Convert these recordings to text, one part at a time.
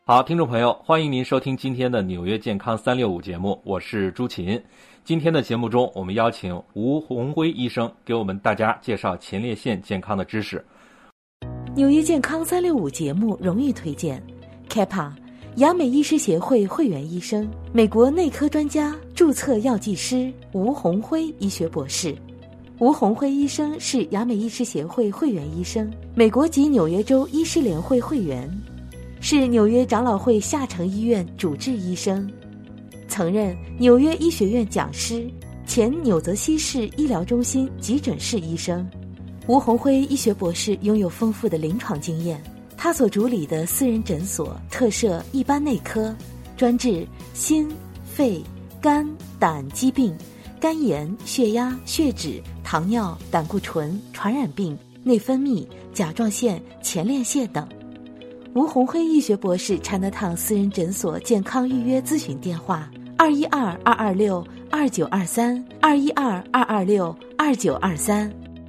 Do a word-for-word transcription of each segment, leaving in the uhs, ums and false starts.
好，听众朋友，欢迎您收听今天的纽约健康三六五节目，我是朱琴。今天的节目中，我们邀请吴宏辉医生给我们大家介绍前列腺健康的知识。 纽约健康三六五节目荣誉推荐 K P A 亚美医师协会会员医生，美国内科专家、注册药剂师吴宏辉医学博士。吴宏辉医生是亚美医师协会会员医生，美国及纽约州医师联会会员，是纽约长老会下城医院主治医生，曾任纽约医学院讲师，前纽泽西市医疗中心急诊室医生。吴宏辉医学博士拥有丰富的临床经验，他所主理的私人诊所特设一般内科，专治心、肺、肝、胆疾病、肝炎、血压、血脂、糖尿、胆固醇、传染病、内分泌、甲状腺、前列腺等。吴宏辉医学博士查德烫私人诊所健康预约咨询电话：二一二二二六二九二三，二一二二二六二九二三。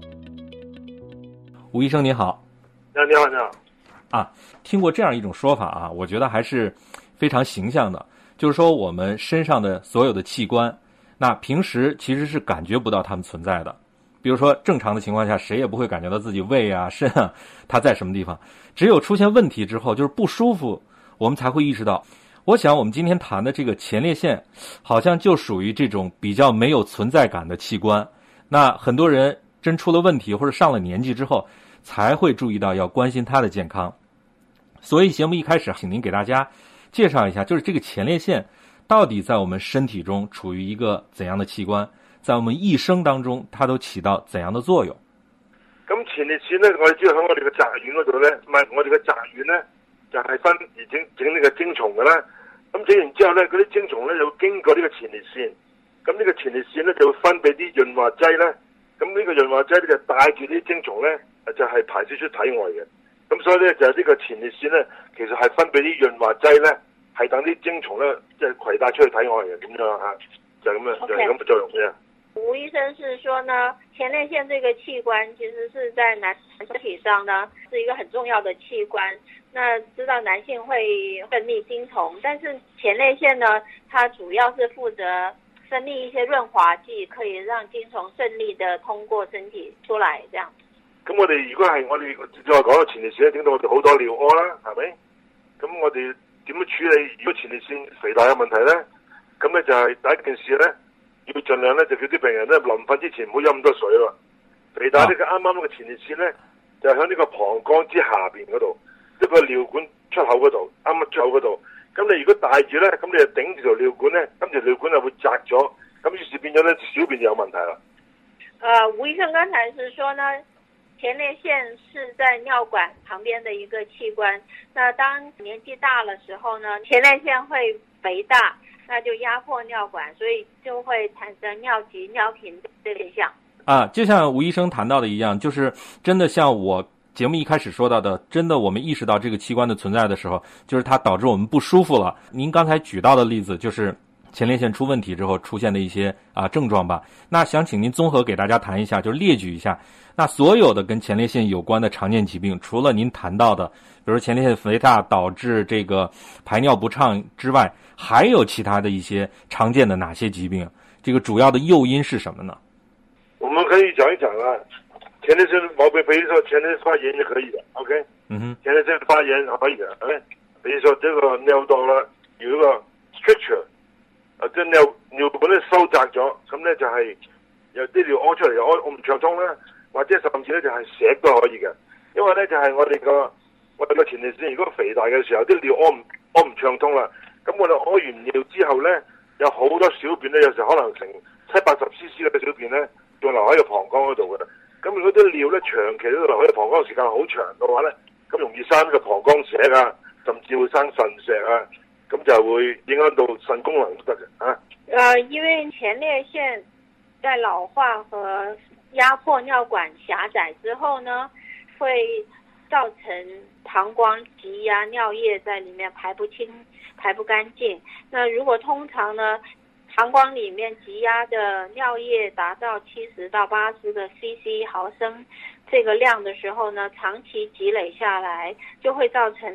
吴医生您好。 你好，你好，你好。 啊，听过这样一种说法啊，我觉得还是非常形象的，就是说我们身上的所有的器官，那平时其实是感觉不到它们存在的。比如说正常的情况下，谁也不会感觉到自己胃啊、肾啊它在什么地方，只有出现问题之后，就是不舒服，我们才会意识到。我想我们今天谈的这个前列腺好像就属于这种比较没有存在感的器官，那很多人真出了问题或者上了年纪之后才会注意到要关心它的健康。所以节目一开始请您给大家介绍一下，就是这个前列腺到底在我们身体中处于一个怎样的器官，在我們一生當中，它都起到怎樣的作用？ 咁前列腺咧，我哋知道喺我哋嘅睾丸嗰度咧，唔係我哋嘅睾丸咧，就係分而整整呢個精蟲嘅啦。咁整完之後咧，嗰啲精蟲咧就會經過呢個前列腺，咁呢個前列腺咧就會分泌啲潤滑劑咧。咁呢個潤滑劑咧就帶住啲精蟲咧，就係排泄出體外嘅。咁所以咧就係呢個前列腺咧，其實係分泌啲潤滑劑咧，係等啲精蟲咧即係攜帶出去體外嘅咁樣嚇，就係咁樣，就係咁嘅作用嘅。 吳醫生是說呢，前列腺這個器官其實是在男身體上呢是一個很重要的器官。那知道男性會分泌精蟲，但是前列腺呢，它主要是負責分泌一些潤滑劑，可以讓精蟲順利的通過身體出來，這樣。 咁我哋如果係我哋再講到前列腺，整到我哋好多尿屙啦，係咪？咁我哋點樣處理？如果前列腺肥大嘅問題咧，咁咧就係第一件事咧。要盡量咧就叫啲病人咧臨瞓之前唔好飲咁多水咯。肥大呢個啱啱呢個前列腺咧就喺呢個膀胱之下邊嗰度，一個尿管出口嗰度，啱啱出口嗰度。咁你如果帶住咧，咁你就頂住條尿管咧，咁條尿管就會窄咗，咁於是變咗咧小便就有問題啦。 呃，吳醫生剛才是說呢，前列腺是在尿管旁邊的一個器官。那當年紀大了時候呢，前列腺會肥大。那就壓迫尿管，所以就會產生尿急、尿頻的現象。 啊，就像吳醫生談到的一樣，就是真的像我節目一開始說到的，真的我們意識到這個器官的存在的時候，就是它導致我們不舒服了。您剛才舉到的例子就是前列腺出問題之後出現的一些啊症狀吧。那想請您綜合給大家談一下，就是列舉一下，那所有的跟前列腺有關的常見疾病，除了您談到的，比如前列腺肥大導致這個排尿不暢之外，還有其他的一些常見的哪些疾病？這個主要的誘因是什麼呢？ 我們可以講一講啊，前列腺毛病，比如說前列腺發炎就可以的 ，OK？ 嗯哼，前列腺發炎可以的 ，OK？ 比如說這個尿道啦，有一個 stricture， 啊，即係尿尿管咧收窄咗，咁咧就係有啲尿屙出嚟又屙唔暢通啦，或者甚至咧就係瀉都可以嘅，因為咧就係我哋個我哋個前列腺如果肥大嘅時候，啲尿屙唔屙唔暢通啦。咁我哋屙完尿之後咧，有好多小便咧，有時可能成七八十 C C 嘅小便咧，仲留喺個膀胱嗰度嘅。咁如果啲尿咧長期都留喺個膀胱時間好長嘅話咧，咁容易生個膀胱石啊，甚至會生腎石啊，咁就會影響到腎功能都得嘅啊。 呃，因為前列腺在老化和壓迫尿管狹窄之後呢，會造成膀胱積壓，尿液在裡面排不清。排不乾淨。那如果通常呢，膀胱裡面積壓的尿液達到七十到八十個 C C 毫升這個量的時候呢，長期積累下來，就會造成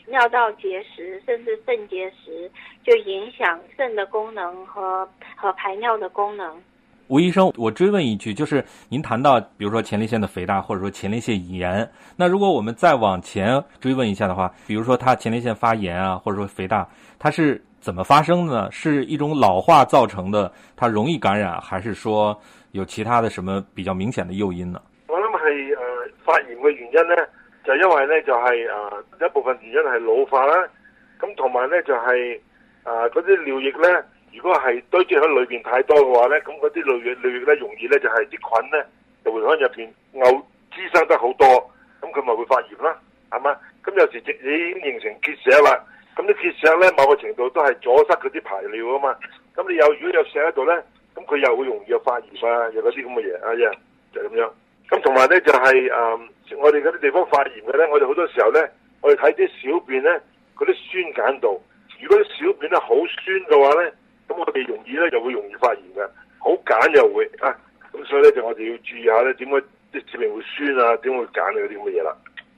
尿道结石甚至肾结石，就影响肾的功能和和排尿的功能。 吴医生，我追问一句，就是您谈到比如说前列腺的肥大或者说前列腺炎，那如果我们再往前追问一下的话，比如说它前列腺发炎啊，或者说肥大，它是怎么发生的呢？是一種老化造成的，它容易感染，還是說有其他的什麼比較明顯的誘因呢？ 我諗係誒發炎嘅原因咧，就因為咧就係、是、誒、呃、一部分原因係老化啦，咁同埋咧就係誒嗰啲尿液咧，如果係堆積喺裏邊太多嘅話咧，咁嗰啲尿液尿液咧容易咧就係、是、啲菌咧就會喺入邊漚滋生得好多，咁佢咪會發炎啦，係嘛？咁有時直已經形成結石啦。咁啲結石咧，某個程度都係阻塞嗰啲排尿啊嘛。咁你有如果有石喺度咧，咁佢又會容易有發炎啊，有嗰啲咁嘅嘢啊，呀，就係咁樣。咁同埋咧就係、是、誒、呃，我哋嗰啲地方發炎嘅咧，我哋好多時候咧，我哋睇啲小便咧，嗰啲酸鹼度，如果啲小便咧好酸嘅話咧，咁我哋容易咧就會容易發炎嘅，好鹼又會啊。咁所以咧就我哋要注意下咧，點解啲小便會酸啊，點會鹼啊嗰啲咁嘅嘢啦。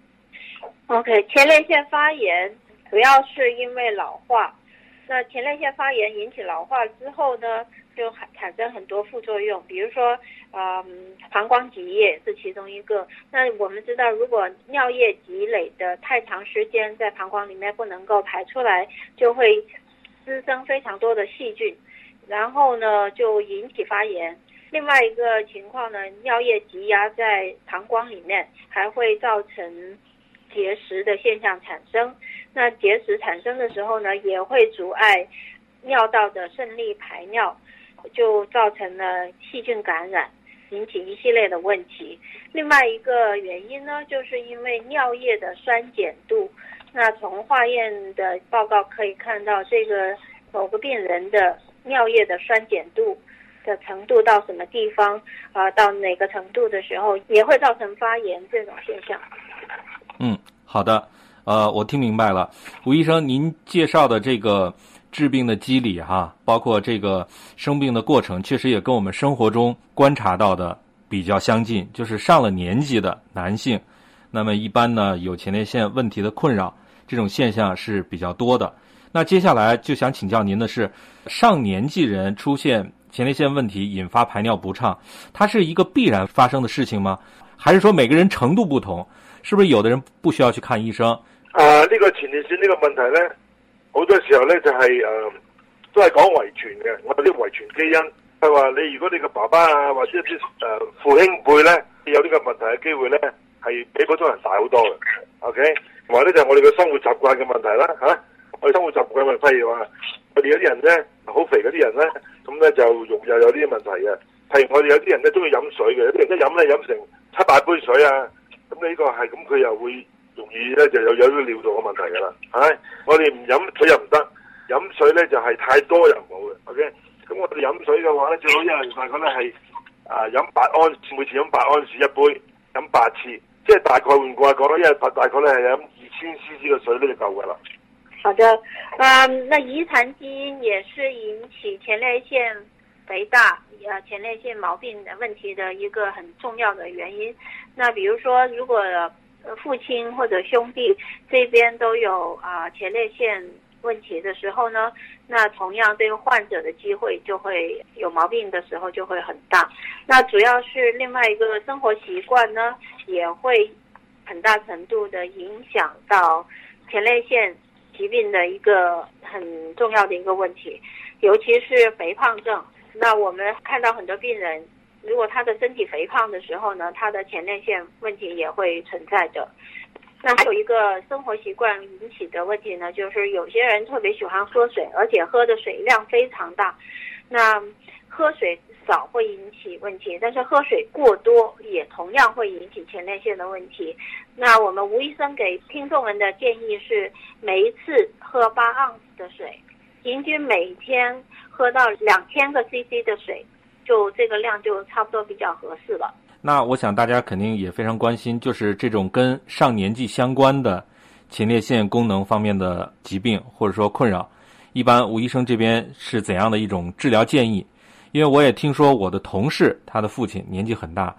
OK， 前列腺發炎主要是因為老化，那前列腺發炎引起老化之後呢，就產生很多副作用，比如說，嗯，膀胱積液是其中一個。那我們知道，如果尿液積累的太長時間在膀胱裡面不能夠排出來，就會滋生非常多的細菌，然後呢就引起發炎。另外一個情況呢，尿液積壓在膀胱裡面，還會造成結石的現象產生。那結石產生的時候呢，也會阻礙尿道的順利排尿，就造成了細菌感染，引起一系列的問題。另外一個原因呢，就是因為尿液的酸鹼度。那從化驗的報告可以看到，這個某個病人的尿液的酸鹼度的程度到什麼地方，啊、呃，到哪個程度的時候，也會造成發炎這種現象。 嗯，好的。呃，我聽明白了，吳醫生，您介紹的這個治病的機理哈，包括這個生病的過程，確實也跟我們生活中觀察到的比較相近。就是上了年紀的男性，那麼一般呢有前列腺問題的困擾，這種現象是比較多的。那接下來就想請教您的是，上年紀人出現前列腺問題引發排尿不暢，它是一個必然發生的事情嗎？還是說每個人程度不同？是不是有的人不需要去看醫生？ 啊！呢、這個前列腺呢個問題咧，好多時候咧就係、是、誒、呃，都係講遺傳嘅。我哋啲遺傳基因係話你，如果你個爸爸啊或者啲誒父兄輩咧有呢個問題嘅機會咧，係比普通人大好多嘅。OK， 同埋咧就係、是、我哋嘅生活習慣嘅問題啦嚇、啊。我哋生活習慣嘅，譬如話我哋有啲人咧好肥嗰啲人咧，咁咧就容易又有啲問題嘅。譬如我哋有啲人咧中意飲水嘅，有啲人一飲咧飲成七八杯水啊，咁呢個係咁佢又會。容易咧就有有啲尿道嘅問題噶啦，係我哋唔飲水又唔得，飲水咧就係、是、太多又唔好嘅。OK，咁我哋飲水嘅話咧，最好一日大概咧係啊飲八安士，每次飲八安士一杯，飲八次，即係大概換句話講咧，一日大概咧係飲二千 C C 嘅水咧就夠噶啦。 好的，嗯，那遺傳基因也是引起前列腺肥大、呃前列腺毛病的問題的一個很重要的原因。那比如說，如果父親或者兄弟這邊都有啊、呃、前列腺問題的時候呢，那同樣這個患者的機會就會有毛病的時候就會很大。那主要是另外一個生活習慣呢，也會很大程度的影響到前列腺疾病的一個很重要的一個問題，尤其是肥胖症。那我們看到很多病人，如果他的身體肥胖的時候呢，他的前列腺問題也會存在的。那還有一個生活習慣引起的問題呢，就是有些人特別喜歡喝水，而且喝的水量非常大。那喝水少會引起問題，但是喝水過多也同樣會引起前列腺的問題。那我們吳醫生給聽眾們的建議是，每一次喝八盎司的水，平均每天喝到兩千個 C C 的水，就這個量就差不多比較合適了。 那我想大家肯定也非常關心，就是這種跟上年紀相關的前列腺功能方面的疾病或者說困擾，一般吳醫生這邊是怎樣的一種治療建議？因為我也聽說我的同事他的父親年紀很大，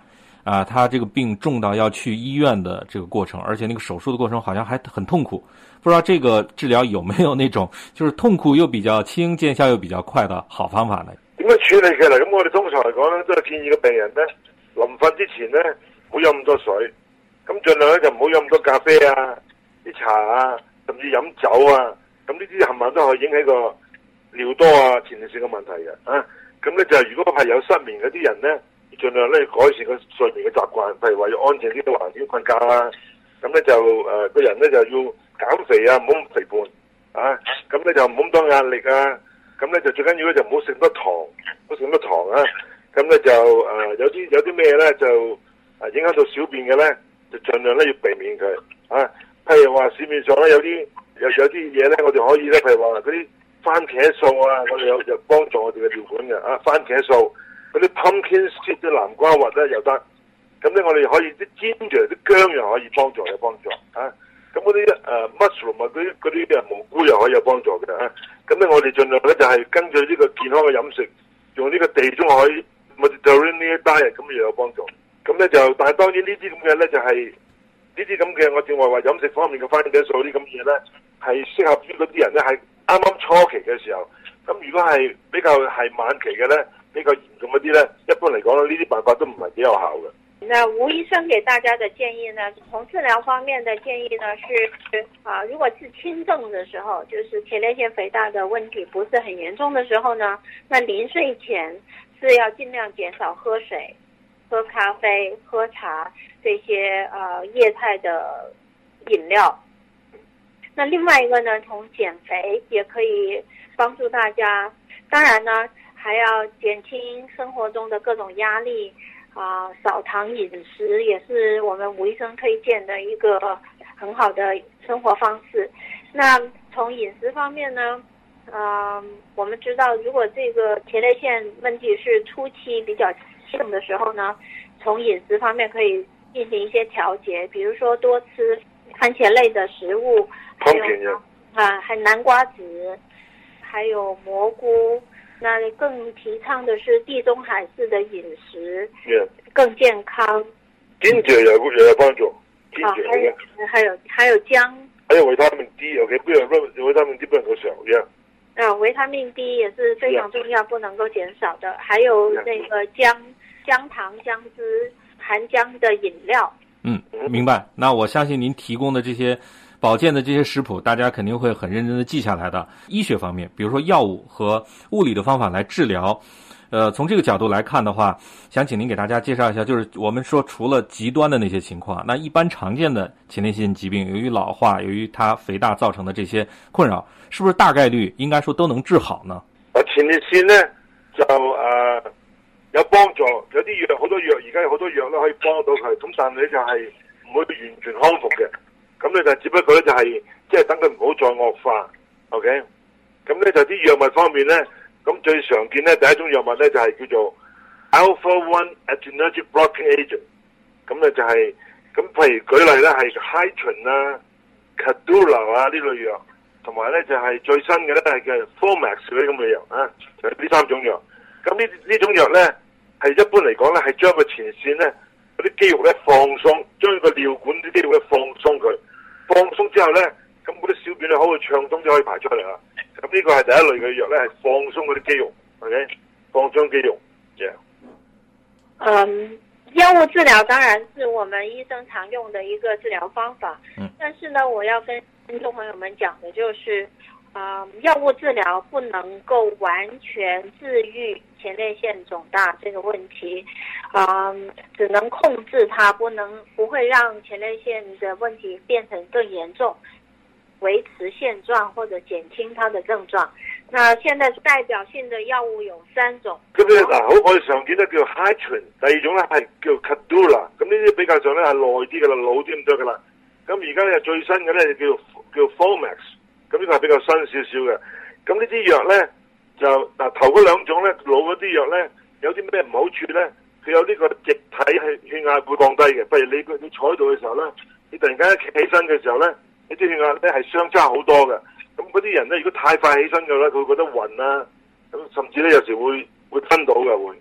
啊，他这个病重到要去医院的这个过程，而且那个手术的过程好像还很痛苦。不知道这个治療有沒有那種就是痛苦又比較輕、見效又比較快的好方法呢？ 點樣處理嘅啦？咁我哋通常嚟講咧，都係建議個病人咧，臨瞓之前咧，唔好飲咁多水，咁盡量咧就唔好飲咁多咖啡啊、啲茶啊，甚至飲酒啊，咁呢啲冚唪唥都可以引起個尿多啊、前列腺嘅問題嘅啊。咁咧就係如果係有失眠嗰啲人咧，盡量咧改善個睡眠嘅習慣，譬如話要安靜啲嘅環境瞓覺啦。咁咧就誒個人咧就要減肥啊，唔好咁肥胖啊，咁咧就唔好咁多壓力啊，咁咧就最緊要咧就唔好食多糖，唔好食咁多糖啊，咁咧就誒、呃、有啲有啲咩咧就誒影響到小便嘅咧，就盡量咧要避免佢啊。譬如話市面上咧有啲有有啲嘢咧，我哋可以咧，譬如話嗰啲番茄素啊，我哋有有幫助我哋嘅尿管嘅啊，番茄素嗰啲 pumpkin seed 啲南瓜核咧又得，咁咧我哋可以啲煎住啲薑又可以幫助有幫助啊。咁嗰啲誒 mushroom 啊，嗰啲嗰啲誒蘑菇又可以有幫助嘅啊！咁咧我哋盡量咧就係根據呢個健康嘅飲食，用呢個地中海 Mediterranean diet 咁又有幫助。咁咧就，但係當然呢啲咁嘅咧就係呢啲咁嘅我正話話飲食方面嘅番茄素啲咁嘢咧，係適合於嗰啲人咧係啱啱初期嘅時候。咁如果係比較係晚期嘅咧，比較嚴重嗰啲咧，一般嚟講呢啲辦法都唔係幾有效嘅。 那吳醫生給大家的建議呢，從治療方面的建議呢是啊，如果是輕症的時候，就是前列腺肥大的問題不是很嚴重的時候呢，那臨睡前是要盡量減少喝水、喝咖啡、喝茶這些呃液態的飲料。那另外一個呢，從減肥也可以幫助大家，當然呢，還要減輕生活中的各種壓力。啊，少糖飲食也是我們吳醫生推薦的一個很好的生活方式。那從飲食方面呢，呃，我們知道如果這個前列腺問題是初期比較重的時候呢，從飲食方面可以進行一些調節，比如說多吃番茄類的食物，還有啊，還南瓜子，還有蘑菇。那更提倡的是地中海式的飲食， yeah. 更健康。ginger 有有有幫助，啊，還有還有還有薑， 還有維他命 D，OK， 不能維他命 D 不能夠少，yeah。 啊，維他命 D 也是非常重要， yeah. 不能夠減少的。還有那個薑薑糖薑汁含薑的飲料。 嗯，明白。那我相信您提供的這些保健的這些食譜，大家肯定會很認真的記下來的。醫學方面，比如說藥物和物理的方法來治療，呃，從這個角度來看的話，想請您給大家介紹一下，就是我們說除了極端的那些情況，那一般常見的前列腺疾病，由於老化，由於它肥大造成的這些困擾，是不是大概率應該說都能治好呢？ 啊，前列腺呢就誒、呃、有幫助，有啲藥好多藥，而家有好多藥咧可以幫到佢，咁但係就係唔會完全康復嘅。咁咧就只不過咧就係即係等佢唔好再惡化 ，OK？咁咧就啲藥物方面咧，咁最常見咧第一種藥物咧就係叫做 alpha one adrenergic blocking agent。咁咧就係咁，譬如舉例咧係 Hytrin 啊、Cadula 啊呢類藥，同埋咧就係最新嘅咧係叫 Formax 嗰啲咁嘅藥啊，就係呢三種藥。咁呢呢種藥咧係一般嚟講咧係將個前線咧嗰啲肌肉咧放鬆，將個尿管啲肌肉咧放鬆佢。放鬆之後咧，咁嗰啲小便咧好會暢通就可以排出嚟啦。咁呢個係第一類嘅藥咧，係放鬆嗰啲肌肉 ，OK， 放鬆肌肉。Yeah. 嗯，藥物治療當然是我們醫生常用的一個治療方法。嗯。但是呢，我要跟聽眾朋友們講的就是，啊、嗯，藥物治療不能夠完全治癒前列腺腫大這個問題，啊、嗯，只能控制它，不能不會讓前列腺的問題變成更嚴重，維持現狀或者減輕它的症狀。那現在代表性的藥物有三種。 咁咧嗱，好，我哋常見咧叫 Hytrin， 第二種咧係叫 Cadula， 咁呢啲比較上咧係耐啲噶啦，老啲咁多噶啦。咁而家咧最新嘅咧叫叫 Formax， 咁呢個係比較新少少嘅。咁呢啲藥咧。就嗱頭嗰兩種咧，老嗰啲藥咧，有啲咩唔好處咧？佢有呢個液體係血壓會降低嘅。譬如你你坐喺度嘅時候咧，你突然間一企起身嘅時候咧，你啲血壓咧係相差好多嘅。咁嗰啲人咧，如果太快起身嘅咧，佢會覺得暈啦，咁甚至咧有時會會吞到嘅會。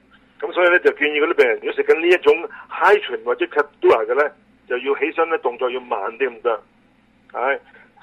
咁所以咧就建議嗰啲病人，如果食緊呢一種 Hytrin 或者 Cadula 嘅咧，就要起身咧動作要慢啲咁得。係。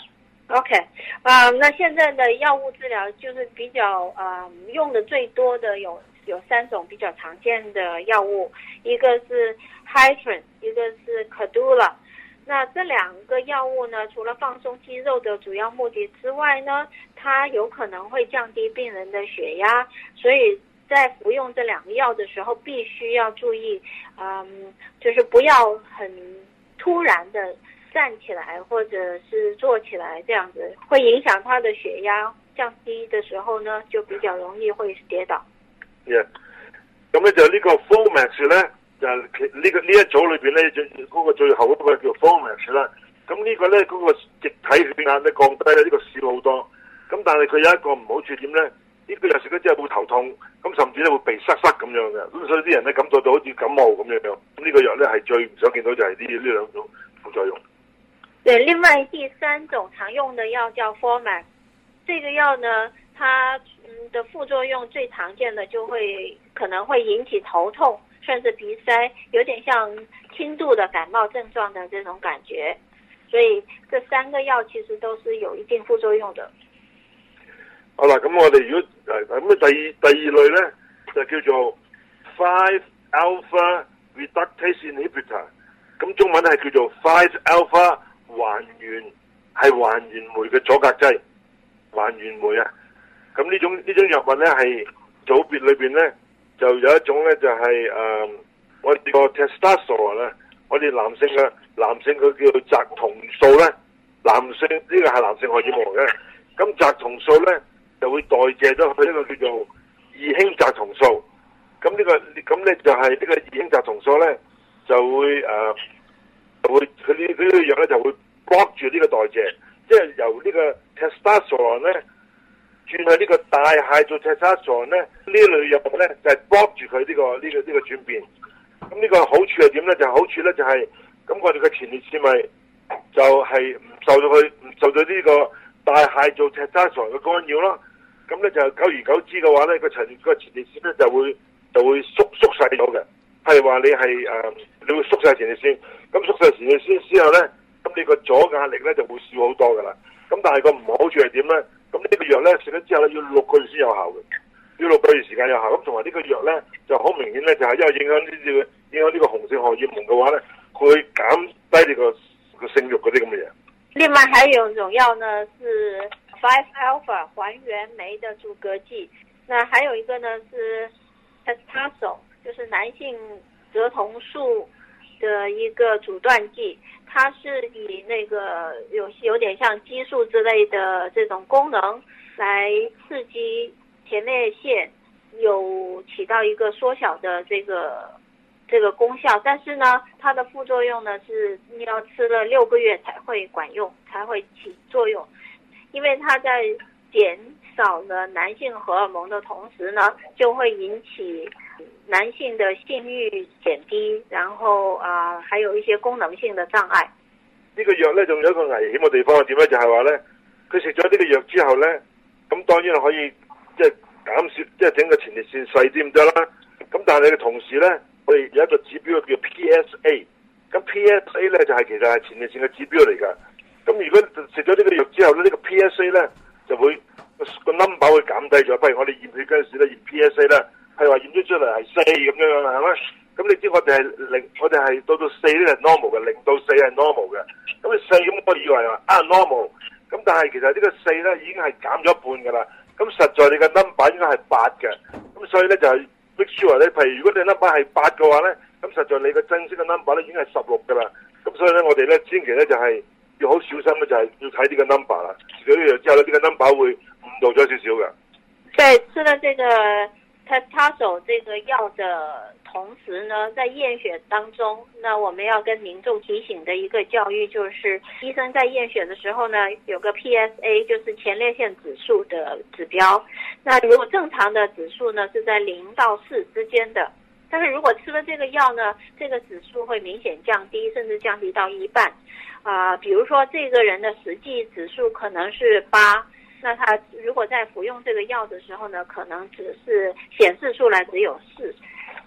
OK， 啊、呃，那現在的藥物治療就是比較啊、呃、用的最多的有有三種比較常見的藥物，一個是 Hytrin， 一個是 Cadula。那這兩個藥物呢，除了放鬆肌肉的主要目的之外呢，它有可能會降低病人的血壓，所以在服用這兩個藥的時候，必須要注意，嗯，就是不要很突然的站起來或者是坐起來，這樣子會影響他的血壓降低的時候呢，就比較容易會跌倒。 Yeah， 咁咧就呢個 Flomax 咧，就呢、這個呢一組裏邊咧，嗰、那個最後嗰個叫 Flomax 啦。咁呢個咧嗰、那個液體血壓咧降低咧，呢、這個少好多。咁但係佢有一個唔好處點咧？呢、這個藥食咗之後會頭痛，咁甚至咧會鼻塞塞咁樣嘅。咁所以啲人咧感覺到好似感冒咁樣樣。咁呢個藥咧係最唔想見到就係呢呢兩種副作用。 對，另外第三種常用的藥叫 Flomax， 這個藥呢，它的副作用最常見的就會可能會引起頭痛，甚至鼻塞，有點像輕度的感冒症狀的這種感覺。所以這三個藥其實都是有一定副作用的。 好啦，咁我哋如果咁第二第二類咧就叫做 five alpha reductase inhibitor， 咁中文係叫做 five alpha 還原係還原酶嘅阻隔劑，還原酶啊。咁呢種呢種藥物咧係組別裏邊咧就有一種咧就係、是、誒、呃、我哋個 testosterone 咧，我哋男性嘅男性佢叫做睾酮素咧，男性呢、這個係男性荷爾蒙嘅，咁睾酮素咧就會代謝咗去一個叫做二氫睾酮素，咁呢、這個咁咧就係呢個二氫睾酮素咧就會誒。呃會佢呢佢呢個藥咧就會 block 住呢個代謝，即係由呢個 testosterone 咧轉去呢個大蟹做 testosterone 咧，呢類藥物咧就係、是、block 住佢呢、這個呢、這個呢、這個轉變。咁呢個好處係點咧？就係、好處咧就係、是、咁我哋嘅前列腺咪就係唔受到佢唔受到呢個大蟹做 testosterone 嘅干擾咯。咁咧就久而久之嘅話咧，個前個前列腺咧就會就會縮縮細咗嘅。譬如話你係誒、呃，你會縮晒前列腺。咁縮細前列腺之後咧，咁你個阻壓力咧就會少好多噶啦。咁但係個唔好處係點咧？咁呢個藥咧食咗之後咧要六個月先有效嘅，要六個月時間有效。咁同埋呢個藥咧就好明顯咧，就係因為影響呢啲影響呢個雄性荷爾蒙嘅話咧，佢會減低你個個性慾嗰啲咁嘅嘢。另外還有一種藥呢，是 five alpha 還原酶的阻隔劑。那還有一個呢是 testosterone， 就是男性睾酮素的一個阻斷劑，它是以那個有有點像激素之類的這種功能來刺激前列腺，有起到一個縮小的這個這個功效。但是呢，它的副作用呢是你要吃了六個月才會管用，才會起作用，因為它在減少了男性荷爾蒙的同時呢，就會引起男性的性慾減低，然後啊、呃，還有一些功能性的障礙。呢個藥咧，仲有一個危險嘅地方係點咧？就係話咧，佢食咗呢個藥之後咧，咁當然可以即係減少，即係整個前列腺細啲咁得啦。咁但係你嘅同時咧，我哋有一個指標叫 P S A， 咁 P S A 咧就係、是、其實係前列腺嘅指標嚟㗎。咁如果食咗呢個藥之後咧，呢、這個 P S A 咧就會個 number 會減低咗。譬如我哋驗血嗰陣時咧，驗 P S A 咧。係話驗咗出嚟係四咁樣樣係咪？咁你知我哋係零，我哋係到到四咧係 normal 嘅，零到四係 normal 嘅。咁你四咁我以為話啊 normal，咁但係其實呢個四咧已經係減咗一半㗎啦。咁實在你嘅 number 應該係八嘅。咁所以咧就係 make sure 咧，譬如如果你 number 係八嘅話咧，咁實在你嘅正式嘅 number 咧已經係十六㗎啦。咁所以咧我哋咧千祈咧就係要好小心咧，就係要睇呢個 number 啦。食咗呢樣之後咧，呢個 number 會誤導咗少少嘅。對，吃了這個。testosterone 這個藥的同時呢，在驗血當中，那我們要跟民眾提醒的一個教育就是，醫生在驗血的時候呢，有個 P S A， 就是前列腺指數的指標。那如果正常的指數呢，是在零到四之間的，但是如果吃了這個藥呢，這個指數會明顯降低，甚至降低到一半。啊、呃，比如說這個人的實際指數可能是八。那他如果在服用這個藥的時候呢，可能只是顯示出來只有四，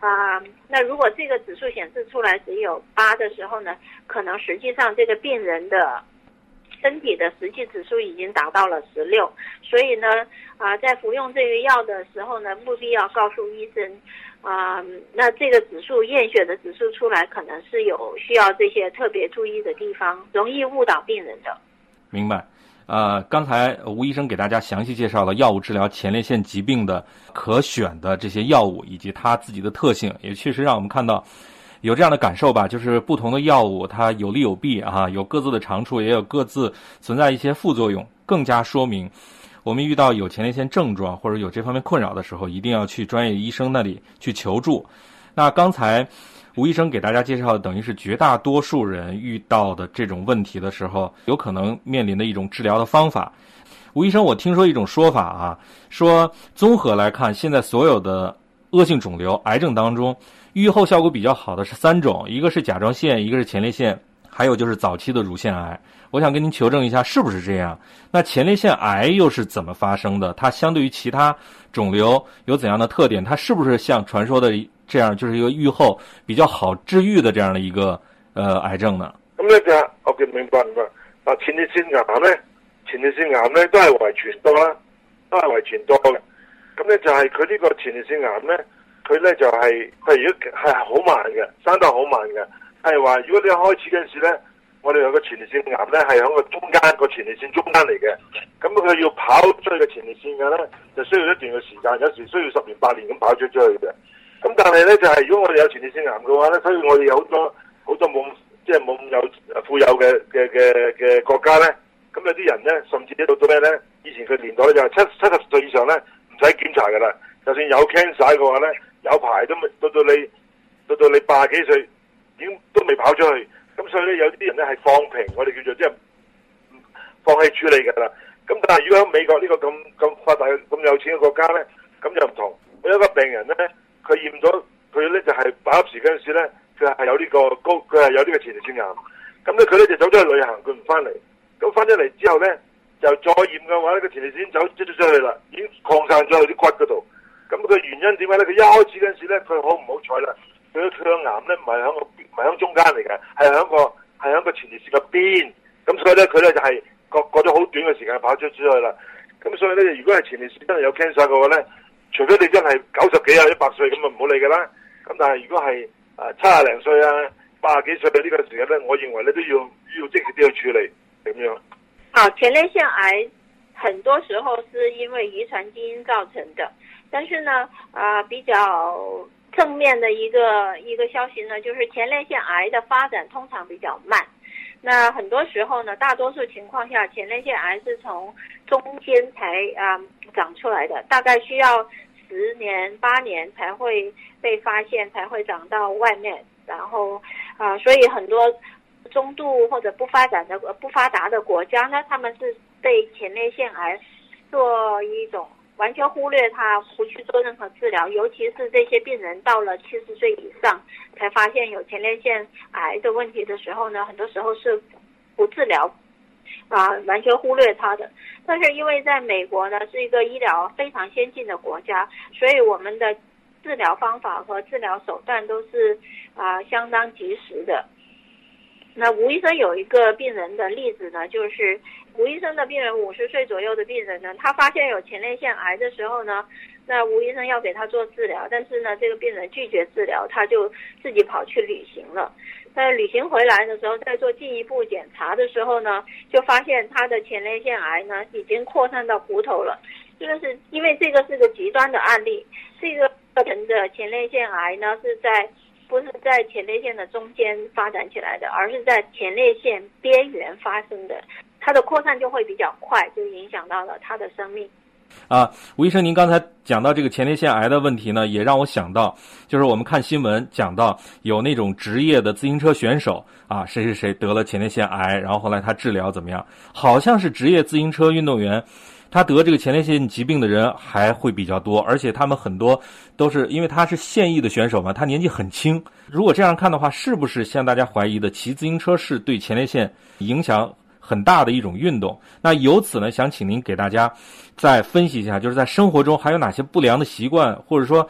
啊、呃，那如果这个指数显示出来只有八的时候呢，可能实际上这个病人的身体的实际指数已经达到了十六，所以呢，啊、呃，在服用这个药的时候呢，务必要告诉医生，啊、呃，那这个指数验血的指数出来，可能是有需要这些特别注意的地方，容易误导病人的。 明白。呃，刚才吴医生给大家详细介绍了药物治疗前列腺疾病的可选的这些药物以及它自己的特性，也确实让我们看到有这样的感受吧，就是不同的药物它有利有弊啊，有各自的长处，也有各自存在一些副作用，更加说明我们遇到有前列腺症状或者有这方面困扰的时候，一定要去专业医生那里去求助。那刚才吴医生给大家介绍的等于是绝大多数人遇到的这种问题的时候有可能面临的一种治疗的方法。吴医生，我听说一种说法啊，说综合来看，现在所有的恶性肿瘤癌症当中，预后效果比较好的是三种，一个是甲状腺，一个是前列腺，还有就是早期的乳腺癌。我想跟您求证一下是不是这样。那前列腺癌又是怎么发生的？它相对于其他肿瘤有怎样的特点？它是不是像传说的这样，就是一个预後比較好治愈的這樣的一個呃癌症呢？ 咁咧就 OK 明白明白。嗱，前列腺癌咧，前列腺癌咧都係遺傳多啦，都係遺傳多嘅。咁咧就係佢呢個前列腺癌咧，佢咧就係佢如果係好慢嘅，生得好慢嘅，係話如果你一開始嗰陣時咧，我哋有個前列腺癌咧係喺個中間個前列腺中間嚟嘅，咁佢要跑出去個前列腺嘅咧，就需要一段嘅時間，有時需要十年八年咁跑出出去嘅。咁但係咧就係、是、如果我哋有前列腺癌嘅話咧，所以我哋有好多好多冇即係冇咁有富有嘅嘅嘅嘅國家咧，咁有啲人咧甚至到到咩咧？以前佢年代咧就係七七十歲以上咧唔使檢查㗎啦，就算有 cancer 嘅話咧，有排都未到到你到到你八十幾歲已經都未跑出去，咁所以咧有啲人咧係放平，我哋叫做即係放棄處理㗎啦。咁但係如果喺美國呢個咁咁發達咁有錢嘅國家咧，咁就唔同。我有一個病人咧。佢驗咗佢咧就係把握時嗰陣時咧，佢係有呢個高，佢係有呢個前列腺癌。咁咧佢咧就走咗去旅行，佢唔翻嚟。咁翻咗嚟之後咧，就再驗嘅話咧，個前列腺走出咗出去啦，已經擴散咗去啲骨嗰度。咁佢原因點解咧？佢一開始嗰陣時咧，佢好唔好彩啦？佢佢個癌咧唔係喺個唔係喺中間嚟嘅，係喺個係喺個前列腺嘅邊。咁所以咧佢咧就係過過咗好短嘅時間跑出出去啦。咁所以咧，如果係前列腺真係有 cancer 嘅話咧，除非你真係九十幾啊一百歲咁啊唔好理㗎啦，咁但係如果係啊七廿零歲啊八十幾歲嘅呢個時間咧，我認為你都要要積極啲去處理咁樣。 好，前列腺癌很多時候是因為遺傳基因造成的，但是呢啊、呃、比較正面的一個一個消息呢，就是前列腺癌的發展通常比較慢。那很多時候呢，大多數情況下，前列腺癌是從中間才啊、呃、長出來的，大概需要十年八年才會被發現，才會長到外面。然後啊、呃，所以很多中度或者不發展的不發達的國家呢，他們是對前列腺癌做一種完全忽略它，不去做任何治療，尤其是這些病人到了七十歲以上才發現有前列腺癌的問題的時候呢，很多時候是不治療啊，完全忽略它的。但是因為在美國呢是一個醫療非常先進的國家，所以我們的治療方法和治療手段都是啊相當及時的。那吳醫生有一個病人的例子呢，就是吳醫生的病人五十歲左右的病人呢，他發現有前列腺癌的時候呢，那吳醫生要給他做治療，但是呢這個病人拒絕治療，他就自己跑去旅行了。在旅行回來的時候，在做進一步檢查的時候呢，就發現他的前列腺癌呢已經擴散到骨頭了。這個是因為這個是個極端的案例，這個人的前列腺癌呢是在不是在前列腺的中間發展起來的，而是在前列腺邊緣發生的，它的擴散就會比較快，就影響到了他的生命。 啊，吳醫生，您剛才講到這個前列腺癌的問題呢，也讓我想到，就是我們看新聞講到有那種職業的自行車選手啊，誰誰誰得了前列腺癌，然後後來他治療怎麼樣？好像是職業自行車運動員，他得這個前列腺疾病的人還會比較多，而且他們很多都是因為他是現役的選手嘛，他年紀很輕。如果這樣看的話，是不是像大家懷疑的，騎自行車是對前列腺影響很大的一種運動？那由此呢，想請您給大家再分析一下，就是在生活中還有哪些不良的習慣，或者說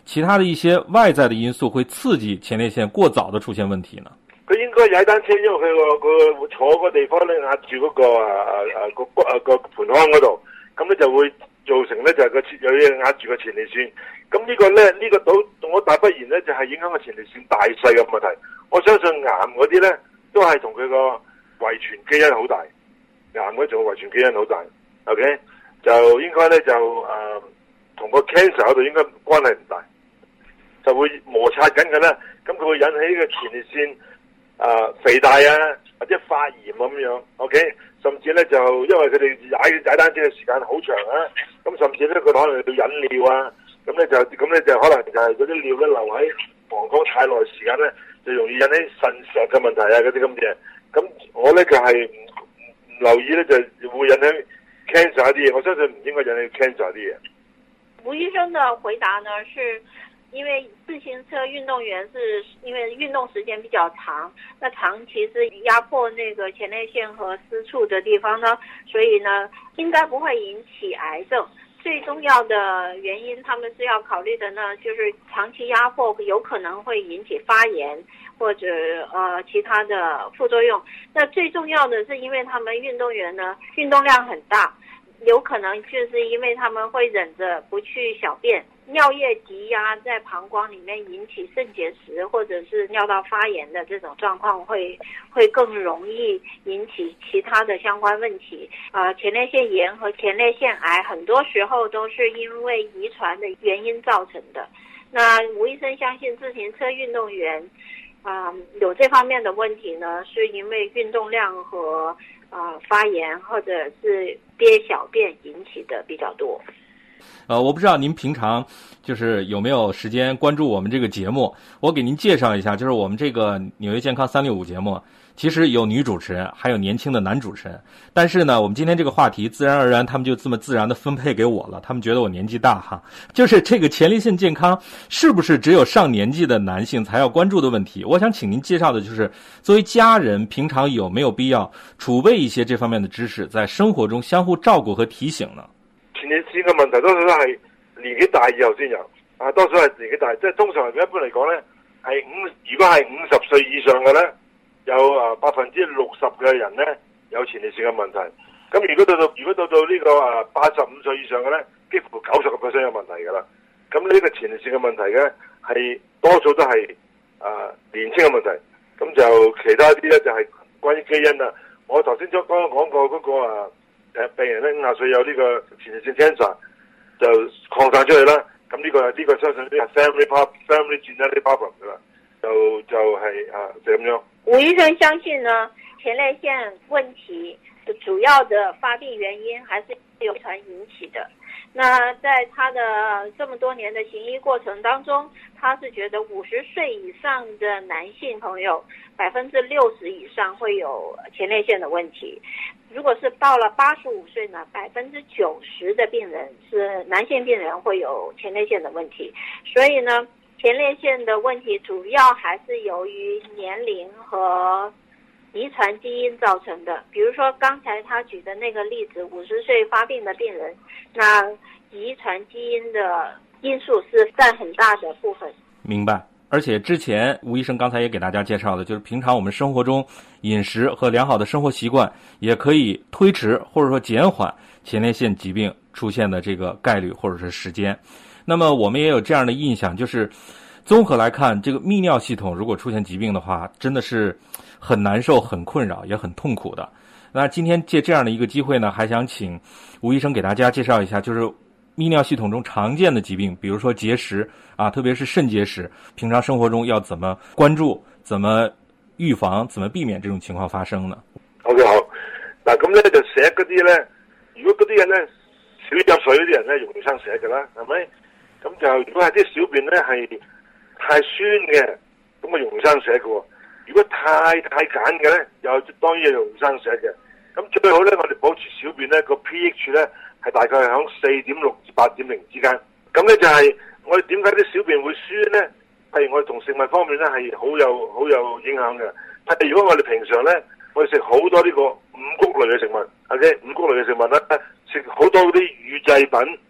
其他的一些外在的因素会刺激前列腺过早的出现问题呢？ 佢應該踩單車，因為佢個佢坐個地方咧壓住嗰、那個啊啊個骨啊個盆腔嗰度，咁咧就會造成咧就係個有嘢壓住個前列腺。咁呢個咧呢、這個倒我大不然咧就係、是、影響個前列腺大細嘅問題。我相信癌嗰啲咧都係同佢個遺傳基因好大，癌嗰種遺傳基因好大。OK， 就應該咧就誒同、呃、個 cancer 嗰度應該關係唔大，就會摩擦緊嘅咧，咁佢會引起個前列腺。誒、呃、肥大啊，或者發炎咁樣 ，OK， 甚至咧就因為佢哋踩踩單車嘅時間好長啊，咁甚至咧佢可能要引尿啊，咁咧就咁咧就可能就係嗰啲尿咧留喺膀胱太耐時間咧，就容易引起腎石嘅問題啊嗰啲咁嘅。咁我咧就係唔留意咧就會引起 cancer 啲嘢，我相信唔應該引起 cancer 啲嘢。 吳醫生的回答呢是。因为自行车运动员是因为运动时间比较长，那长期是压迫那个前列腺和私处的地方呢，所以呢应该不会引起癌症。最重要的原因他们是要考虑的呢，就是长期压迫有可能会引起发炎或者呃其他的副作用。那最重要的是因为他们运动员呢运动量很大，有可能就是因为他们会忍着不去小便，尿液积压在膀胱里面引起肾结石或者是尿道发炎的这种状况会会更容易引起其他的相关问题。呃，前列腺炎和前列腺癌很多时候都是因为遗传的原因造成的。那吴医生相信自行车运动员啊、呃、有这方面的问题呢，是因为运动量和呃发炎或者是憋小便引起的比较多。 呃，我不知道您平常就是有没有时间关注我们这个节目，我给您介绍一下，就是我们这个纽约健康三六五节目其实有女主持人还有年轻的男主持人，但是呢我们今天这个话题自然而然他们就这么自然的分配给我了，他们觉得我年纪大哈。就是这个前列腺健康是不是只有上年纪的男性才要关注的问题，我想请您介绍的就是作为家人平常有没有必要储备一些这方面的知識，在生活中相互照顧和提醒呢？ 前列腺嘅問題多數都係年紀大以後先有，啊多數係年紀大，即係通常一般嚟講咧，係五如果係五十歲以上嘅咧，有啊百分之六十嘅人咧有前列腺嘅問題。咁如果到到如果到到呢個啊八十五歲以上嘅咧，幾乎九十個 percent 有問題㗎啦。咁呢個前列腺嘅問題咧係多數都係啊年輕嘅問題，咁就其他啲咧就係關於基因啦。我頭先剛剛講過嗰個啊。誒病人咧五十歲有呢個前列腺 cancer 就擴散出去啦，咁呢、這個呢、這個相信呢係 family problem family genetic problem 噶啦，就就係、是、啊就咁樣。 吳醫生相信呢，前列腺問題的主要的發病原因還是遺傳引起的。那在他的這麼多年的行醫過程當中，他是覺得五十歲以上的男性朋友百分之六十以上會有前列腺的問題。如果是到了八十五歲呢，百分之九十的病人是男性病人會有前列腺的問題。所以呢，前列腺的問題主要還是由於年齡和遺傳基因造成的。比如說剛才他舉的那個例子，五十歲發病的病人，那遺傳基因的因素是佔很大的部分。 明白。而且之前吳醫生剛才也給大家介紹的，就是平常我們生活中飲食和良好的生活習慣也可以推遲或者說減緩前列腺疾病出現的這個概率或者是時間。那麼我們也有這樣的印象，就是綜合來看，這個泌尿系統如果出現疾病的話，真的是很難受、很困擾也很痛苦的。那今天借這樣的一個機會呢，還想請吳醫生給大家介紹一下，就是泌尿系統中常見的疾病，比如說結石啊，特別是腎結石，平常生活中要怎麼關注、怎麼預防、怎麼避免這種情況發生呢？ 好嘅，好。嗱，咁咧就寫嗰啲咧，如果嗰啲人咧少飲水嗰啲人咧，容易生痧嘅啦，係咪？咁就如果係啲小便咧係太酸嘅，咁啊容易生痧嘅喎。如果太太鹼嘅咧，又當然容易生痧嘅。咁最好咧，我哋保持小便咧個 pH 咧係大概係響四點六至八點零之間。咁咧就係、是、我哋點解啲小便會酸咧？譬如我哋同食物方面咧係好有好有影響嘅。譬如如果我哋平常咧，我哋食好多呢個五穀類嘅食物 ，OK， 五穀類嘅食物咧，食好多嗰啲乳製品，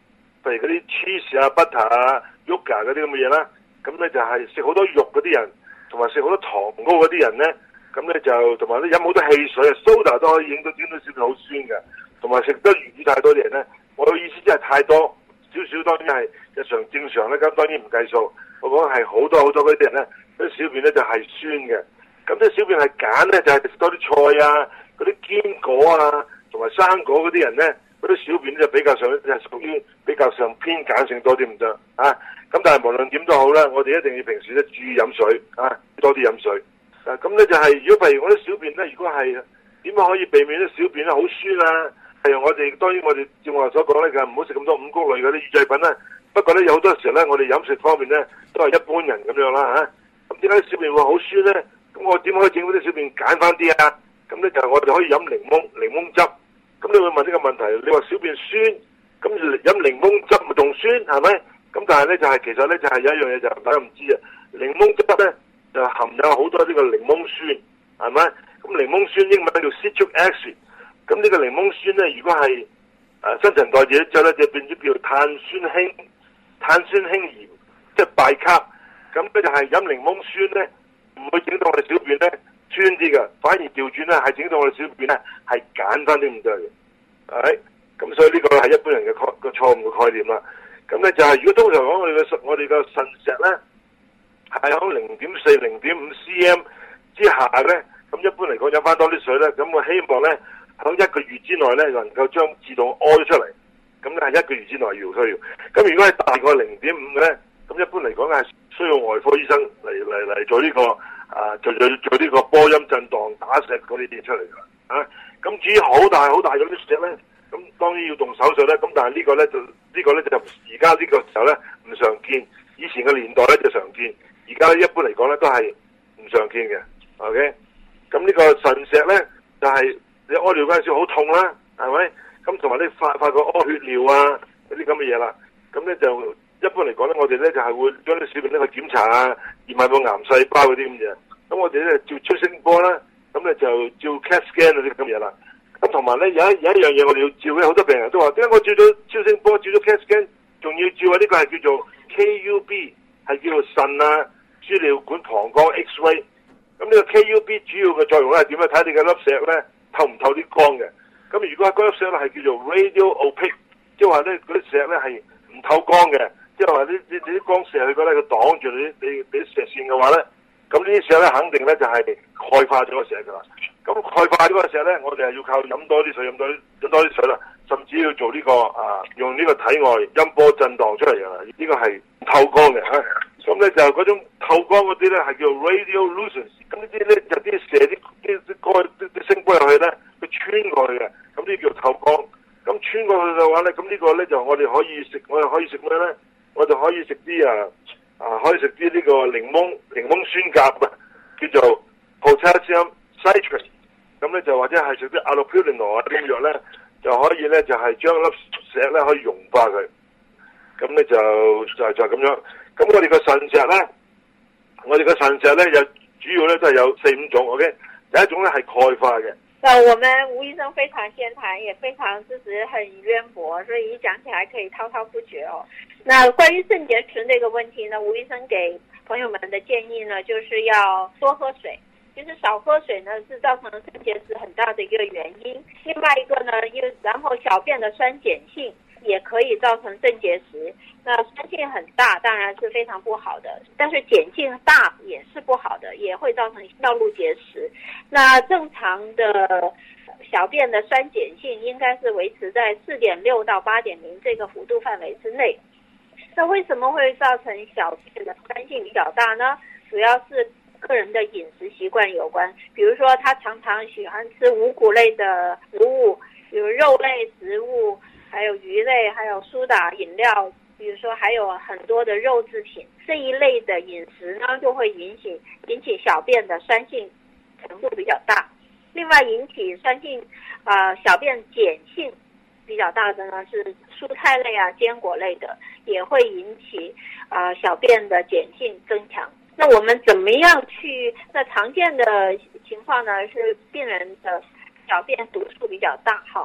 譬如嗰啲 cheese 啊、butter 啊、yogurt 嗰啲咁嘅嘢啦，咁咧就係食好多肉嗰啲人，同埋食好多糖糕嗰啲人咧，咁咧就同埋咧飲好多汽水啊、soda 都可以影到影到小便好酸嘅，同埋食得魚太多啲人咧，我嘅意思真係太多少少，當然係日常正常咧，咁當然唔計數。我講係好多好多嗰啲人咧，啲小便咧就係酸嘅。咁啲小便係鹼咧，就係、是、食多啲菜啊、嗰啲堅果啊，同埋生果嗰啲人咧，嗰啲小便就比較上就係屬於比較上偏鹼性多啲唔得啊。咁但係無論點都好啦，我哋一定要平時咧注意飲水啊，多啲飲水。啊，咁咧就係、是、如果譬如我啲小便咧，如果係點樣可以避免啲小便咧好酸啊？係我哋當然我哋照我所講咧，就唔好食咁多五穀類嗰啲乳製品啦。不過咧有好多時候咧，我哋飲食方面咧都係一般人咁樣啦嚇。咁點解小便會好酸咧？咁我點可以整嗰啲小便鹼翻啲啊？咁咧就我哋可以飲檸檬檸檬汁。咁你會問呢個問題，你話小便酸，咁飲檸檬汁咪仲酸係咪？咁但係咧就係、是、其實咧就係、是、有一樣嘢就大家唔知啊，檸檬汁咧就含有好多呢個檸檬酸係咪？咁檸檬酸英文叫 citric acid。咁呢個檸檬酸咧，如果係誒、呃、新陳代謝之後咧，就變咗叫碳酸氫碳酸氫鹽，即係拜卡。咁咧就係飲檸檬酸咧，唔會整到我哋小便咧酸啲嘅，反而調轉咧係整到我哋小便咧係鹼翻啲咁多嘅。係，咁所以呢個係一般人嘅概個錯誤嘅概念啦。咁咧就係、是、如果通常講我哋嘅我哋嘅腎石咧係響零點四、零點五 cm 之下咧，咁一般嚟講飲翻多啲水咧，咁我希望咧。喺一個月之內咧，能夠將自動屙咗出嚟，咁咧係一個月之內要需要。咁如果係大過零點五嘅咧，咁一般嚟講係需要外科醫生嚟嚟嚟做呢、這個啊，做做做呢個波音震盪打石嗰啲嘢出嚟㗎。啊，咁至於好大好大嗰啲石咧，咁當然要動手術咧。咁但係呢個咧就呢、這個咧就而家呢個時候咧唔常見，以前嘅年代咧就常見，而家咧一般嚟講咧都係唔常見嘅。OK，咁呢個腎石咧就係、是。你屙尿嗰陣時好痛啦，係咪？咁同埋你發發覺屙血尿啊嗰啲咁嘅嘢啦，咁咧就一般嚟講咧，我哋咧就係、是、會將啲小便咧去檢查啊，驗下個癌細胞嗰啲咁嘢。咁我哋咧照超聲波啦，咁咧就照 C A T scan 嗰啲咁嘢啦。咁同埋咧有一有一樣嘢我哋要照咧，好多病人都話點解我照咗超聲波，照咗 C A T scan，仲要照啊？呢、這個係叫做 K U B， 係叫做腎啊、輸尿管、膀胱 X-ray。咁呢個 K U B 主要嘅作用咧係點咧？睇你嘅粒石咧。透唔透啲光嘅？咁如果係嗰粒石咧係叫做 radio opaque， 即係話咧嗰啲石咧係唔透光嘅，即係話啲啲啲光射去嗰咧佢擋住你你你啲石線嘅話咧，咁呢啲石咧肯定咧就係鈣化咗個石噶啦。咁鈣化咗個石咧，我哋係要靠飲多啲水，飲多啲飲多啲水啦，甚至要做呢、這個啊用呢個體外音波震盪出嚟噶啦，呢、這個係透光嘅嚇。咁咧就嗰種透光嗰啲咧係叫 radiolucence， 咁呢啲咧就啲射啲啲啲光啲啲聲波入去咧，佢穿過去嘅，咁呢叫透光。咁穿過去嘅話咧，咁呢個咧就我哋可以食，我哋可以食咩咧？我哋可以食啲啊啊，可以食啲呢個檸檬檸檬酸鉀啊，叫做 potassium citrate。咁咧就或者係食啲 allopurinol 啊啲藥咧，就可以咧就係、是、將粒石咧可以溶化佢。咁咧就就就係咁樣。咁我哋個腎石咧，我哋個腎石咧有主要咧都係有四五種 ，OK。第一種咧係鈣化嘅。 那我們吳醫生非常健談，也非常知識很淵博，所以一講起來可以滔滔不絕哦。那關於腎結石這個問題呢，吳醫生給朋友們的建議呢，就是要多喝水。其實少喝水呢，是造成腎結石很大的一個原因。另外一個呢，又然後小便的酸鹼性也可以造成腎結石。那酸性很大當然是非常不好的，但是鹼性大也是不好的，也會造成尿路結石。那正常的小便的酸鹼性應該是維持在 四點六 到 八點零 這個幅度範圍之內。那為什麼會造成小便的酸性比較大呢？主要是個人的飲食習慣有關，比如說他常常喜歡吃五穀類的食物，比如肉類食物，還有魚類，還有蘇打飲料，比如說還有很多的肉製品，這一類的飲食呢，就會引起引起小便的酸性程度比較大。另外引起酸性啊、呃、小便鹼性比較大的呢，是蔬菜類啊堅果類的，也會引起啊、呃、小便的鹼性增強。那我們怎麼樣去？那常見的情況呢，是病人的小便毒素比較大哈。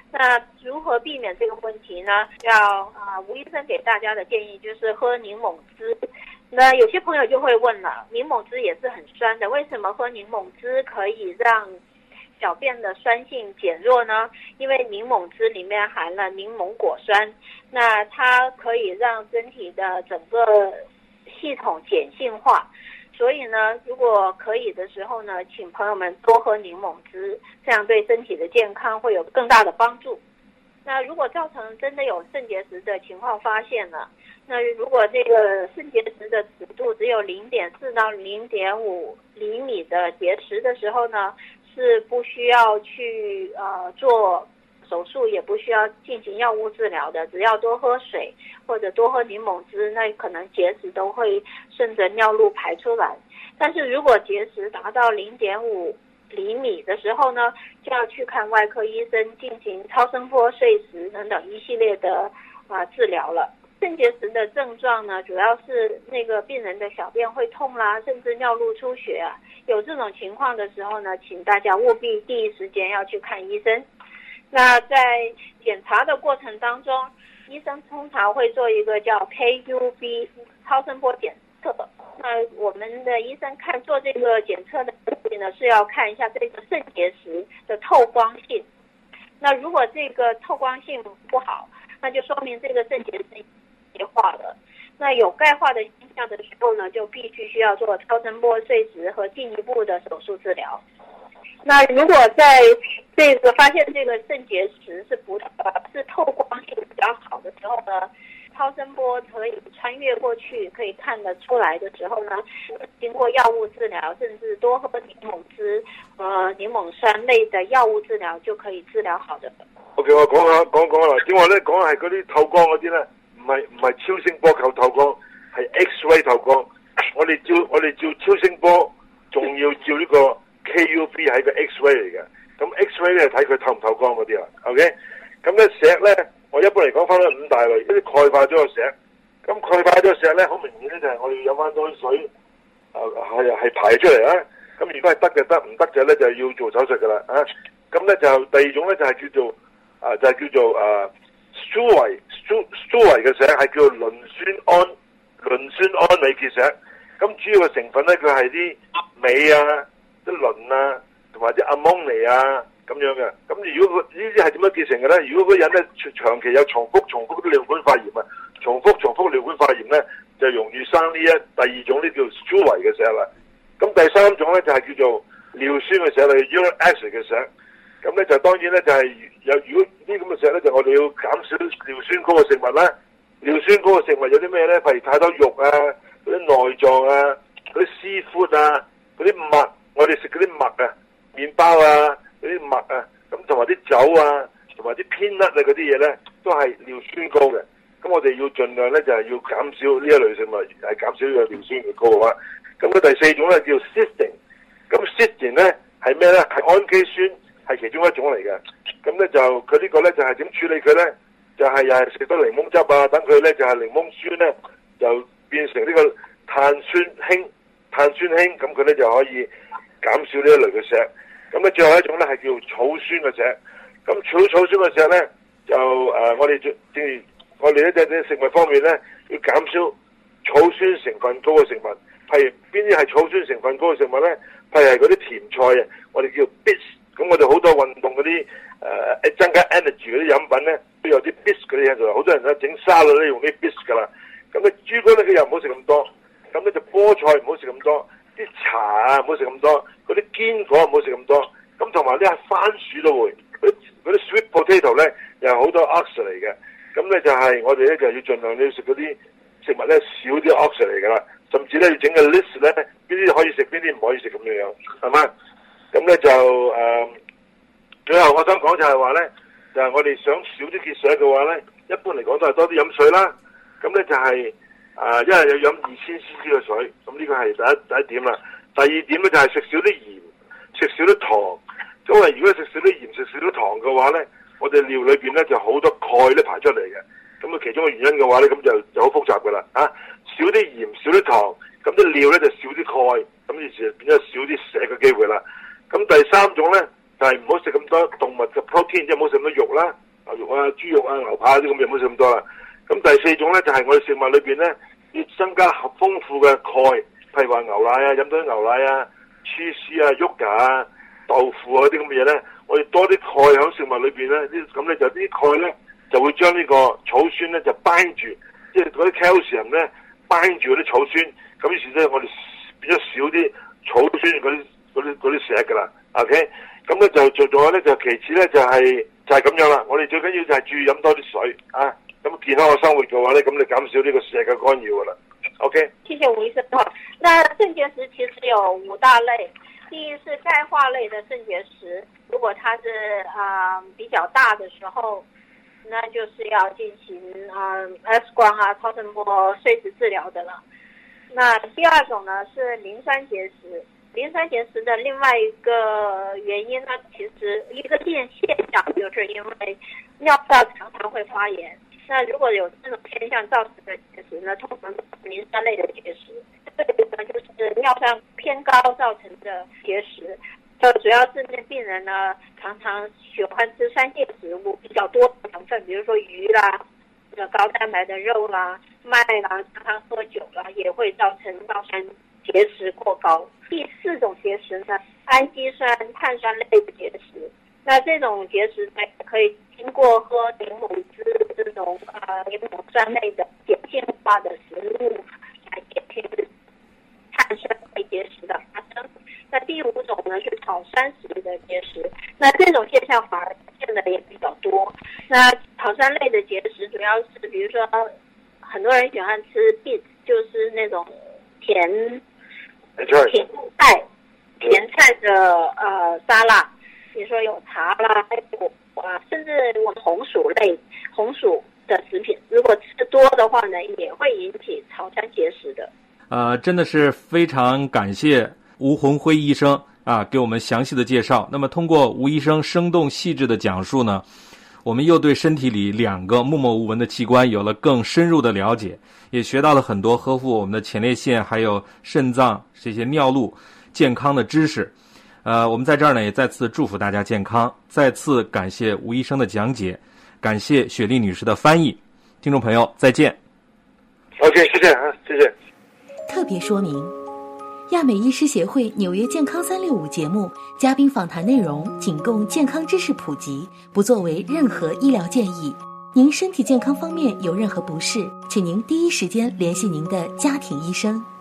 那如何避免这个问题呢？要啊，吴医生给大家的建议就是喝柠檬汁。那有些朋友就会问了，柠檬汁也是很酸的，为什么喝柠檬汁可以让小便的酸性减弱呢？因为柠檬汁里面含了柠檬果酸，那它可以让身体的整个系统碱性化。所以呢，如果可以的时候呢，请朋友们多喝柠檬汁，这样对身体的健康会有更大的帮助。那如果造成真的有肾结石的情况发现了，那如果这个肾结石的尺度只有零点四到零点五厘米的结石的时候呢，是不需要去呃做手术，也不需要进行药物治疗的，只要多喝水或者多喝柠檬汁，那可能结石都会顺着尿路排出来。但是如果结石达到零点五厘米的时候呢，就要去看外科医生进行超声波、碎石等等一系列的啊治疗了。肾结石的症状呢，主要是那个病人的小便会痛啦，甚至尿路出血啊。有这种情况的时候呢，请大家务必第一时间要去看医生。那在检查的过程当中，医生通常会做一个叫 K U B 超声波检测。那我们的医生看做这个检测的目的呢，是要看一下这个肾结石的透光性。那如果这个透光性不好，那就说明这个肾结石钙化了。那有钙化的现象的时候呢，就必须需要做超声波碎石和进一步的手术治疗。那如果在这个发现这个肾结石是不是透光性比较好的时候呢，超声波可以穿越过去，可以看得出来的时候呢，经过药物治疗，甚至多喝柠檬汁、呃柠檬酸类的药物治療就可以治療好的。 OK， 我講下講講啦，點話咧？講係嗰啲透光嗰啲咧，唔係唔係超聲波球透光，係 X-ray 透光。我哋照我哋照超聲波，仲要照呢個 K U B 係個 X-ray 嚟嘅。咁 X-ray 咧睇佢透唔透光嗰啲啊。OK， 咁咧石咧，我一般嚟講分咗五大類，一啲鈣化咗嘅石。咁鈣化咗嘅石咧，好明顯咧就係我哋要飲翻多啲水，誒係係排出嚟啦。咁如果係得就得，唔得就咧就要做手術噶啦啊。咁咧就第二種咧就係叫做啊就係、是、叫做啊蘇維蘇蘇維嘅石係叫做磷酸胺磷酸胺鎂結石。咁主要嘅成分咧佢係啲鎂啊、啲磷啊同埋啲阿蒙尼啊咁樣嘅。咁如果呢啲係點樣結成嘅咧？如果嗰人咧長期有重複重複啲尿管發炎啊，重複重複尿管發炎咧，就容易生呢一第二種呢叫蘇維嘅石啦。咁第三種咧就係、是、叫做尿酸嘅石啦 ，uric acid 嘅石。咁咧就當然咧就係、是、有如果呢咁嘅石咧，就我哋要減少尿酸高嘅食物啦。尿酸高嘅食物有啲咩咧？譬如太多肉啊、嗰啲內臟啊、嗰啲絲膚啊、嗰啲麥，我哋食嗰啲麥啊、麵包啊、嗰啲麥啊，咁同埋啲酒啊、同埋啲偏粒啊嗰啲嘢咧，都係尿酸高嘅。咁我哋要盡量咧就係、是、要減少呢一類食物，係減少呢個尿酸越高嘅話。咁佢第四種咧叫 cysteine， 咁 cysteine 咧係咩咧？係氨基酸，係其中一種嚟嘅。咁咧就佢呢個咧就係點處理佢咧？就係又係食多檸檬汁啊，等佢咧就係檸檬酸咧就變成呢個碳酸氫，碳酸氫，咁佢咧就可以減少呢一類嘅石。咁咧最後一種咧係叫草酸嘅石。咁草草酸嘅石咧就誒、呃、我哋正如我哋呢隻啲食物方面咧要減少草酸成分高嘅食物。譬如邊啲係草酸成分高嘅食物咧？譬如係嗰啲甜菜啊，我哋叫 bis。咁我哋好多運動嗰啲誒增加 energy 嗰啲飲品咧，都有啲 bis 嗰啲喺度。好多人咧整沙律咧用啲 bis 噶啦。咁咧朱古力嘅又唔好食咁多。咁咧就菠菜唔好食咁多，啲茶啊唔好食咁多，嗰啲堅果唔好食咁多。咁同埋呢番薯都會，嗰啲嗰啲 sweet potato 咧又係好多 oxide 嚟嘅。咁咧就係我哋咧就要盡量要食嗰啲食物咧少啲 oxide 嚟㗎啦。甚至咧要整個 list 咧，邊啲可以食，邊啲唔可以食咁樣樣，係嘛？咁咧就誒、呃，最後我想講就係話咧，就係、是、我哋想少啲結石嘅話咧，一般嚟講都係多啲飲水啦。咁咧就係、是、誒，一日要飲二千 C C 嘅水，咁呢個係第一第一點啦。第二點咧就係食少啲鹽，食少啲糖。因為如果食少啲鹽、食少啲糖嘅話咧，我哋尿裏邊咧就好多鈣咧排出嚟嘅。咁啊，其中嘅原因嘅話咧，咁就就好複雜噶啦，啊，少啲鹽，少啲糖，咁啲尿咧就少啲鈣，咁於是變咗少啲石嘅機會啦。咁第三種咧就係唔好食咁多動物嘅 protein， 即係冇食咁多肉啦，牛肉啊、豬肉啊、牛扒啲咁嘢冇食咁多啦。咁第四種咧就係、是、我哋食物裏邊咧要增加豐富嘅鈣，譬如話牛奶啊、飲多啲牛奶啊、cheese 啊、yogurt 啊、豆腐啊啲咁嘅嘢咧，我哋多啲鈣喺食物裏邊咧，咁咧就啲鈣咧就會將呢個草酸咧就band住，即係嗰啲 calcium 咧band住嗰啲草酸，咁於是咧我哋變咗少啲草酸嗰啲嗰啲嗰啲石㗎啦。OK， 咁咧就做咗咧就其次咧就係、是、就係、是、咁樣啦。我哋最緊要就係注意飲多啲水啊。咁健康嘅生活嘅話咧，咁你減少呢個石嘅干擾㗎啦。OK， 謝謝吳醫生。那腎結石其實有五大類，第一是鈣化類的腎結石，如果它是啊、呃、比較大的時候，那就是要進行啊、呃、X 光啊、超聲波、碎石治療的了。那第二種呢是磷酸結石，磷酸結石的另外一個原因呢，其實一個現現象就是因為尿道常常會發炎。那如果有這種現象造成的結石呢，通常都是磷酸類的結石。這個呢就是尿酸偏高造成的結石。就主要是那病人呢，常常喜歡吃酸性食物比較多的成分，比如說魚啦、高蛋白的肉啦、麥啦，常常喝酒啦，也會造成尿酸結石過高。第四種結石呢，氨基酸碳酸類的結石。那這種結石呢，可以經過喝檸檬汁這種呃檸檬酸類的鹼性化的食物來減輕碳酸類結石的發生。那第五種呢是草酸食的結石，那這種現象反而見的也比較多。那草酸類的結石主要是，比如說很多人喜歡吃 beet， 就是那種甜甜菜甜菜的呃沙拉。比如說有茶啦、果啊，甚至我們紅薯類、紅薯的食品，如果吃多的話呢，也會引起草酸結石的。 呃，真的是非常感謝吳鴻輝醫生啊，給我們詳細的介紹。那麼通過吳醫生生動細緻的講述呢，我們又對身體裡兩個默默無聞的器官有了更深入的了解，也學到了很多呵護我們的前列腺還有腎臟這些尿路健康的知識。呃，我們在這兒呢也再次祝福大家健康，再次感謝吳醫生的講解，感謝雪莉女士的翻譯。聽眾朋友，再見。 OK， 謝謝啊，謝謝。 特別說明，亞美醫師協會紐約健康三六五節目嘉賓訪談內容僅供健康知識普及，不作為任何醫療建議。您身體健康方面有任何不適，請您第一時間聯繫您的家庭醫生。